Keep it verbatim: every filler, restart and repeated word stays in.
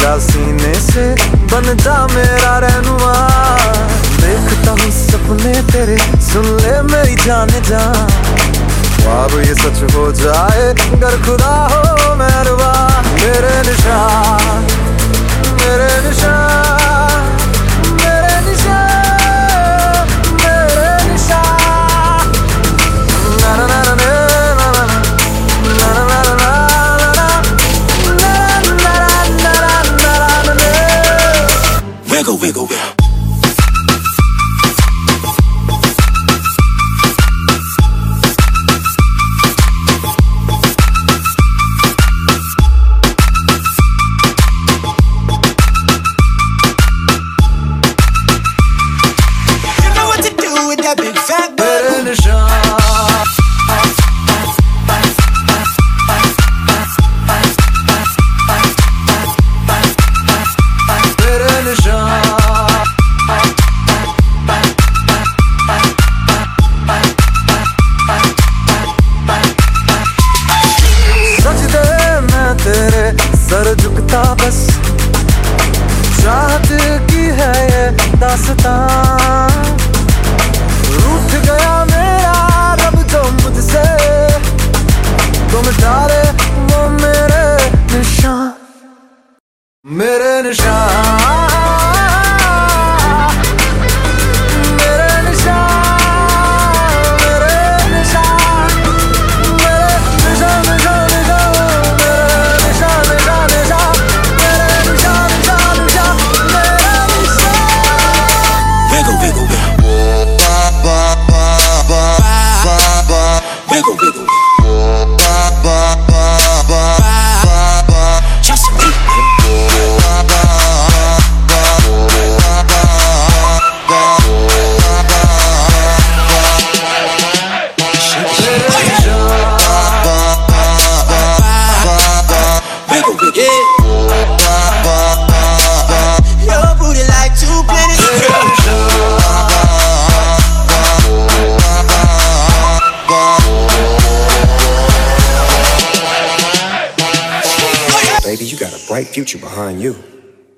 मेरा सीने से बन जा मेरा रहनुमा। देखता हूँ सपने तेरे, सुन ले मेरी जाने जा। ख्वाब ये सच हो जाए अगर खुदा हो मेहरबान। मेरे निशान, मेरे निशान, मेरे निशान, मेरे निशान। ना ना ना ना ना ना ना ना ना ना ना। Wiggle, wiggle, wiggle. सर झुकता बस, चाहत की है ये दास्तां। रूठ गया मेरा रब जो मुझसे, तो मिटा दे वो मेरे निशान, मेरे निशान। Baby, you got a bright future behind you.